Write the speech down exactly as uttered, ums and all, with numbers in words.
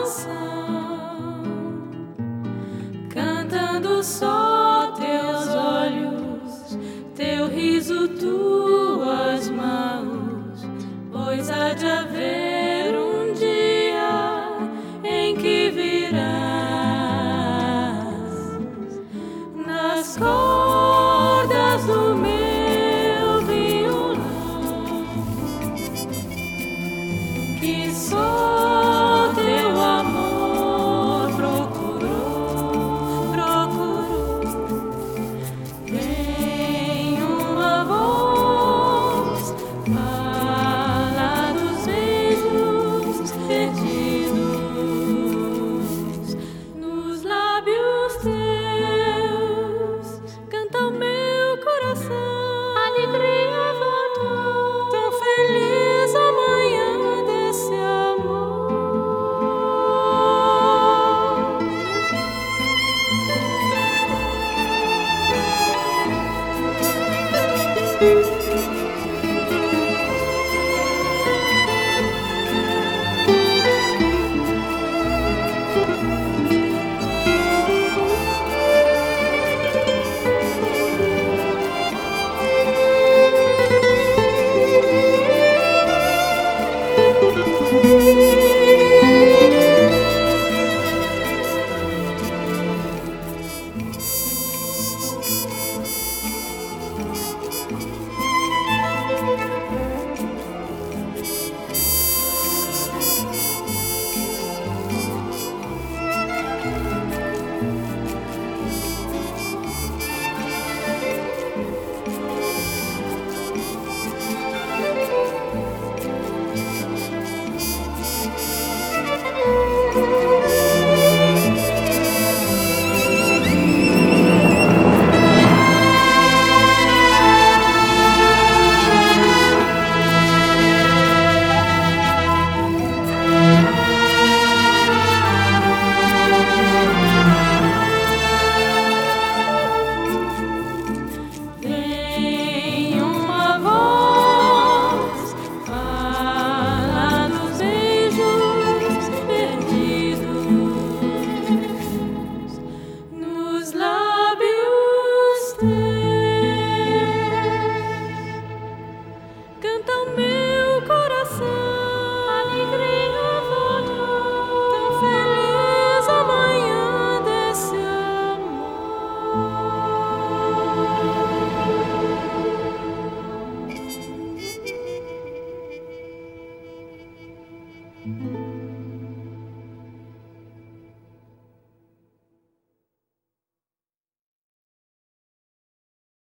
canção, cantando só teus olhos, teu riso, tuas mãos, pois há de haver um dia em que virás nas cordas do meu violão, que só teu amor procurou, procurou. Tem uma voz, fala dos beijos perdidos nos lábios teus, canta o meu coração, a alegria voltou, tão feliz amanhã desse amor.